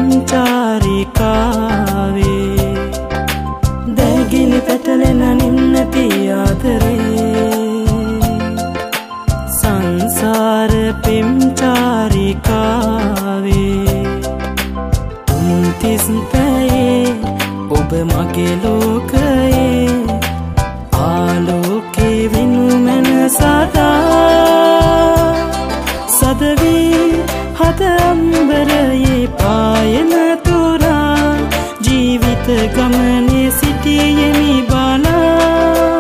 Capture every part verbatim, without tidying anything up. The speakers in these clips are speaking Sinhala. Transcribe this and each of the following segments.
චාරිකාවේ දැගිලි පැටලෙන නිම්නති ආදරේ සංසාර පෙම් චාරිකාවේ තුන්තිස් පැයේ ඔබ මගේ ලෝකයේ ආලෝකේ විනුමන සදා සදවී හද අම්බරයේ පායන තුරා ජීවිත ගමනේ සිටියෙමි බලා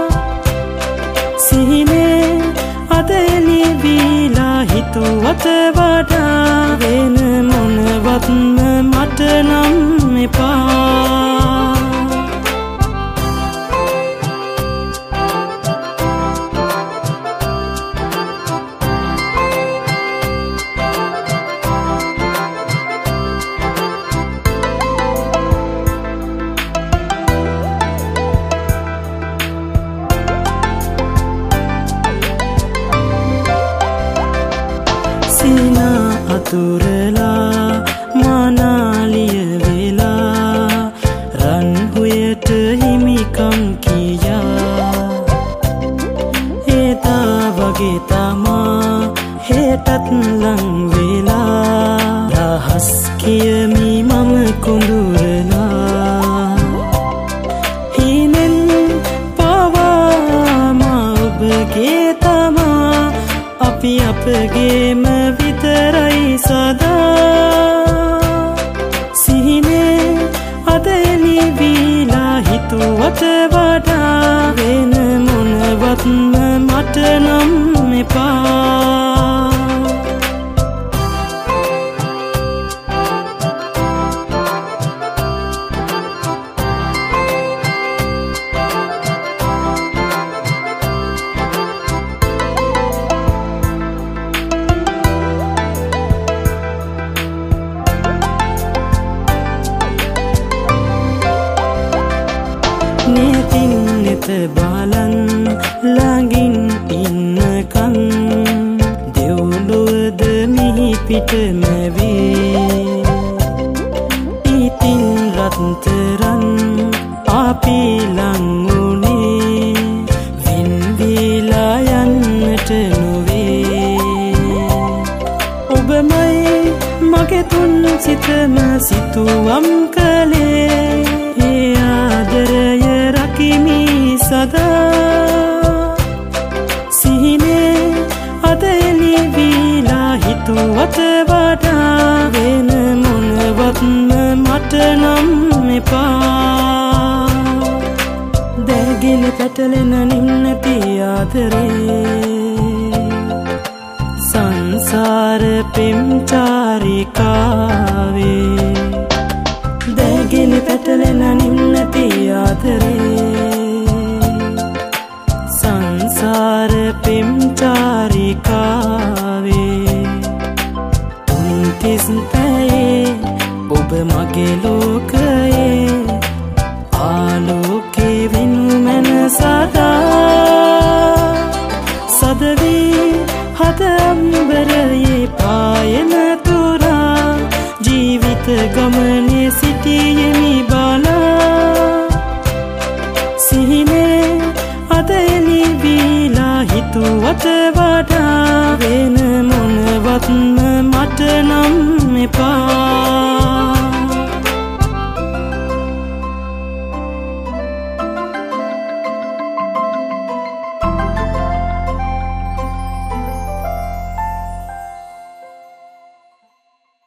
සිහිනේ අද එළිවිලා හිතුවට වඩා වෙන මොනවත්ම මට නම් එපා සිනා අතුරලා මනාලිය වෙලා රන් හුයට හිමිකම් කියා ඒතා වගේ තමා හෙටත් ලං වෙලා රහස් කියමි මම කුඳුරලා හිනෙන් පවාම ඔබගේ තමා අපි අපගේම විතරයි සදා සිහිනේ අද එළිවිලා හිතුවට වඩා වෙන මොනවත්ම මට නම් එපා नेतिन नेत बालन ළඟින් ඉන්නකන් දෙව්ලොවද මිහි පිටම වේ ඉතින් රත්තරන් අපි ලං උනේ වින්දිලා යන්නට නොවේ ඔබමයි මගේ තුන් සිතම සිතුවම් කලේ ඒ ආදරය රකිමි සදා සිහිනේ අද එළිවිලා හිතුවට වඩා වෙන මොනවත්ම මට නම් එපා දැගිලි පැටලෙන නිම්නති ආදරේ සංසාර පෙම් චාරිකාවේ දැගිලි පැටලෙන නිම්නති ආදරේ සංසාර පෙම් චාරිකාවේ තුන්තිස් පැයේ ඔබ මගේ ලෝකයේ ආලෝකේ විනුමන සදා සදවී හද අම්බරයේ පායන තුරා ජීවිත ගමනේ සිටියෙමි බලා සිහිනේ අද එළිවිලා හිතුවට වඩා වෙන මොනවත්ම මට නම් එපා